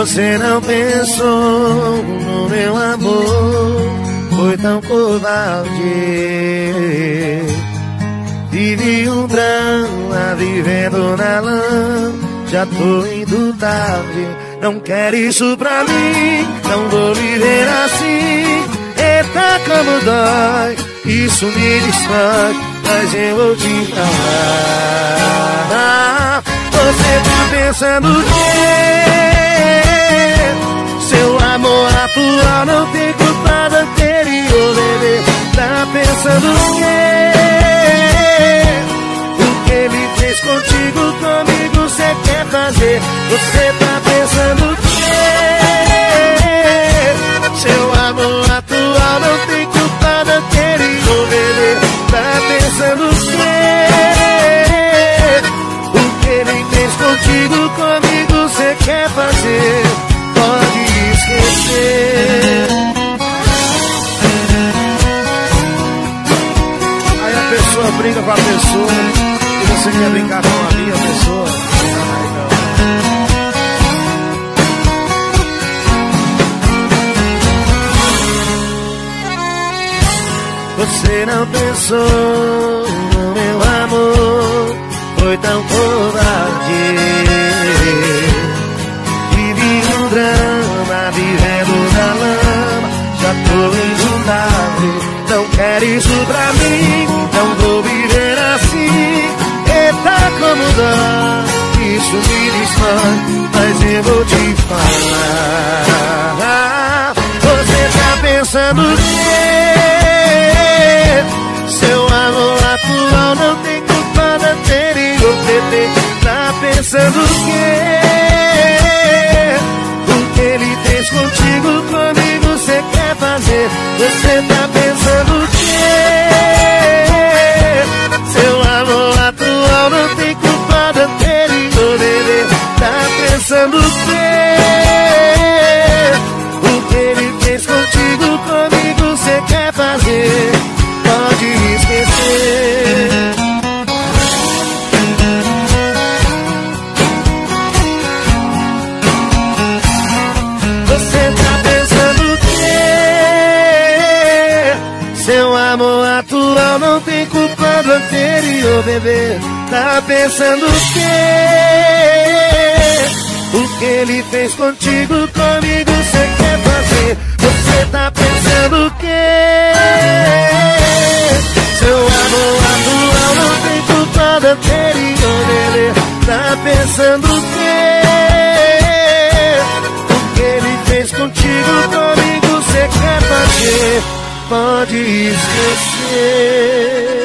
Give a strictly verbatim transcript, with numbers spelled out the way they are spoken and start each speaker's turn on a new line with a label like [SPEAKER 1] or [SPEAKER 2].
[SPEAKER 1] Você não pensou no meu amor, foi tão covarde. Vivi um drama vivendo na lama, já tô indo tarde. Não quero isso pra mim, não vou viver assim. Eita como dói, isso me destrói, mas eu vou te falar. Você tá pensando o quê? Seu amor atual não tem culpa do anterior, bebê. Tá pensando o quê? O que ele fez contigo, comigo cê quer fazer? Você tá pensando o quê? Seu amor atual não tem culpa do anterior, bebê. Tá pensando o quê? O que ele fez contigo, comigo cê quer fazer? Pode esquecer. Aí a pessoa brinca com a pessoa e você quer brincar com a minha pessoa. Ai, não. Você não pensou no meu amor, foi tão covarde. Vivi um drama, vivendo na lama, já tô indo tarde. Não quero isso pra mim, não vou viver assim. Eita como dá, isso me destrói, mas eu vou te falar. Você tá pensando o quê? Seu amor atual não tem culpa do anterior, bebê. Tá pensando o quê? O que ele fez contigo, comigo cê quer fazer? Você tá pensando o quê? Seu amor atual não tem culpa do anterior, bebê. Tá pensando o quê? O que ele fez contigo, comigo cê quer fazer? Pode esquecer. Você tá pensando o quê? Seu amor atual não tem culpa do anterior, bebê. Tá pensando o quê? O que ele fez contigo, comigo cê quer fazer? Você tá pensando o quê? Seu amor atual não tem culpa do anterior, bebê. Tá pensando o quê? O que ele fez contigo, comigo cê quer fazer? Pode esquecer.